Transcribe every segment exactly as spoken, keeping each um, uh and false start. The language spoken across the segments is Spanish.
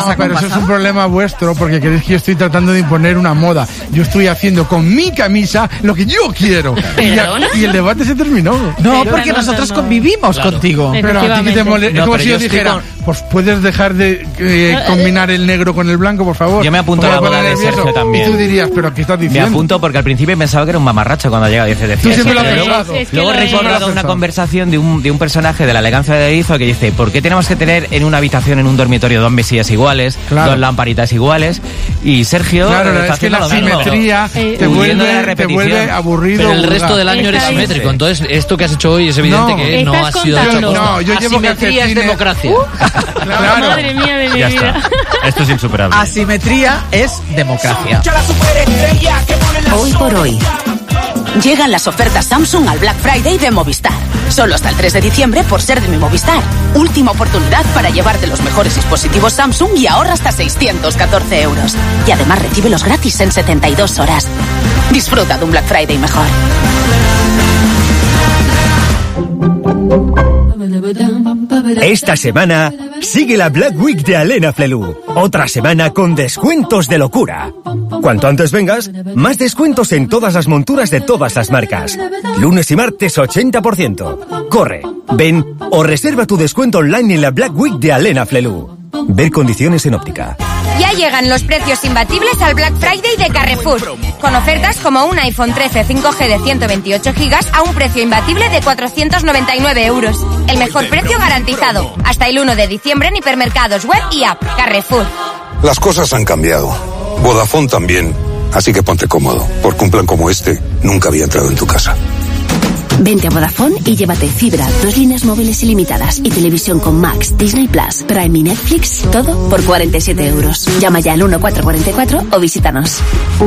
pasa, pero pasa? eso es un problema vuestro porque queréis que yo estoy tratando de imponer una moda. Yo estoy haciendo con mi camisa lo que yo quiero. Y, ya, y el debate se terminó. No, Pero porque no, nosotros no. convivimos Claro. contigo. Pero a ti que te molesta. No, es como pero si yo yo estoy dijera, con- pues puedes dejar de eh, combinar el negro con el blanco, por favor. Yo me apunto Me a la voy boda de poner nervioso. Sergio también. Y tú dirías, pero ¿qué estás Me diciendo? apunto porque al principio pensaba que era un mamarracho cuando llega dice de Tú siempre lo has Pero luego, pensado. Es que luego lo he es. recordado una Pensado. conversación de un, de un personaje de la elegancia de Edizo que dice, ¿por qué tenemos que tener en una habitación, en un dormitorio, dos mesillas iguales, Claro. dos lamparitas iguales? Y Sergio Claro, está es que la haciendo lo mismo. simetría Eh, te, huyendo de la vuelve, te repetición. vuelve aburrido. Pero el vulgar. resto del año eres Está bien. simétrico. Entonces, esto que has hecho hoy es evidente No. que no ha Estás sido hecho contando. a posta. No, yo llevo Asimetría es calcetines- democracia. Claro. Madre mía de mi Ya vida. está. Esto es insuperable. Asimetría es democracia. Hoy por hoy. Llegan las ofertas Samsung al Black Friday de Movistar. Solo hasta el tres de diciembre por ser de mi Movistar. Última oportunidad para llevarte los mejores dispositivos Samsung y ahorra hasta seiscientos catorce euros. Y además recíbelos gratis en setenta y dos horas. Disfruta de un Black Friday mejor. Esta semana sigue la Black Week de Alena Flelu. Otra semana con descuentos de locura. Cuanto antes vengas, más descuentos en todas las monturas de todas las marcas. Lunes y martes ochenta por ciento. Corre, ven o reserva tu descuento online en la Black Week de Alena Flelu. Ver condiciones en óptica. Ya llegan los precios imbatibles al Black Friday de Carrefour, con ofertas como un iPhone trece cinco G de ciento veintiocho gigas a un precio imbatible de cuatrocientos noventa y nueve euros. El mejor precio garantizado. Hasta el uno de diciembre en hipermercados web y app. Carrefour. Las cosas han cambiado. Vodafone también. Así que ponte cómodo, porque un plan como este nunca había entrado en tu casa. Vente a Vodafone y llévate fibra, dos líneas móviles ilimitadas y televisión con Max, Disney Plus, Prime y Netflix, todo por cuarenta y siete euros. Llama ya al uno cuatro cuatro cuatro o visítanos.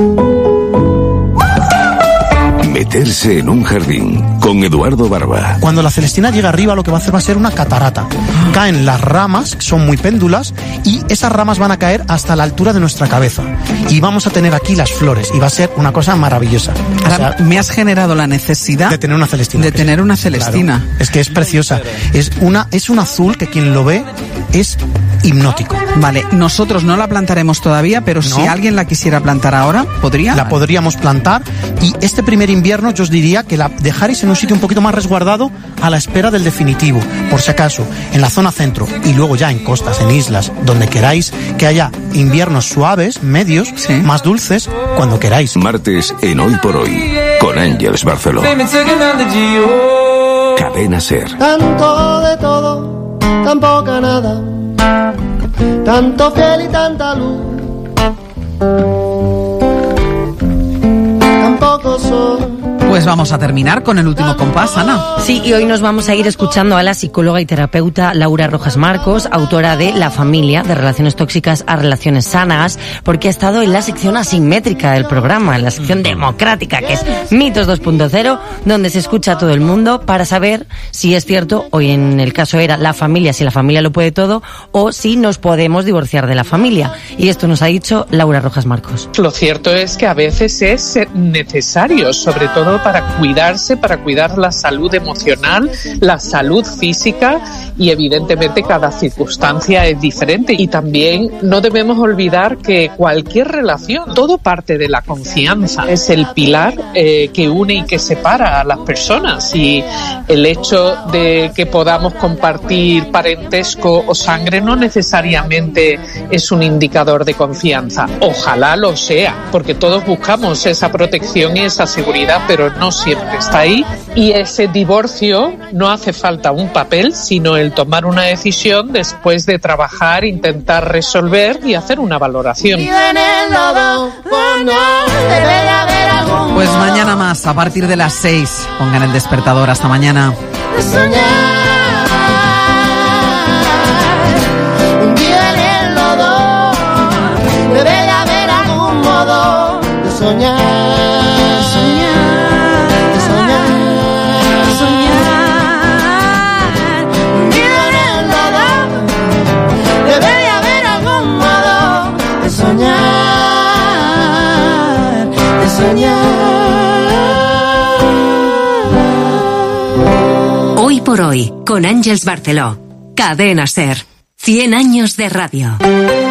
Meterse en un jardín con Eduardo Barba. Cuando la Celestina llega arriba, lo que va a hacer va a ser una catarata. Caen las ramas, son muy péndulas, y esas ramas van a caer hasta la altura de nuestra cabeza. Y vamos a tener aquí las flores, y va a ser una cosa maravillosa. O Ahora, sea, me has generado la necesidad de tener una Celestina. de que tener sí. una Celestina. Claro, es que es preciosa. Es una, es un azul que quien lo ve es hipnótico. Vale, nosotros no la plantaremos todavía, pero si No. alguien la quisiera plantar ahora, ¿podría? La podríamos plantar, y este primer invierno yo os diría que la dejaréis en un sitio un poquito más resguardado a la espera del definitivo, por si acaso, en la zona centro, y luego ya en costas, en islas, donde queráis que haya inviernos suaves, medios, Sí. más dulces, cuando queráis. Martes en Hoy por Hoy con Ángeles Barceló. Cadena Ser. Tanto de todo, tan poca nada, tanto fiel y tanta luz, tan poco sol. Pues vamos a terminar con el último compás, Ana. Sí, y hoy nos vamos a ir escuchando a la psicóloga y terapeuta Laura Rojas Marcos, autora de La familia, de relaciones tóxicas a relaciones sanas, porque ha estado en la sección asimétrica del programa, en la sección democrática, que es Mitos dos punto cero, donde se escucha a todo el mundo para saber si es cierto, hoy en el caso era la familia, si la familia lo puede todo, o si nos podemos divorciar de la familia. Y esto nos ha dicho Laura Rojas Marcos. Lo cierto es que a veces es necesario, sobre todo para cuidarse, para cuidar la salud emocional, la salud física, y evidentemente cada circunstancia es diferente. Y también no debemos olvidar que cualquier relación, todo parte de la confianza, es el pilar eh, que une y que separa a las personas, y el hecho de que podamos compartir parentesco o sangre no necesariamente es un indicador de confianza. Ojalá lo sea, porque todos buscamos esa protección y esa seguridad, pero no siempre está ahí, y ese divorcio no hace falta un papel, sino el tomar una decisión después de trabajar, intentar resolver y hacer una valoración. Pues mañana más, a partir de las seis. Pongan el despertador. Hasta mañana. Un día en el lodo, debe de haber algún modo de soñar. Hoy por Hoy, con Ángeles Barceló. Cadena Ser. cien años de radio.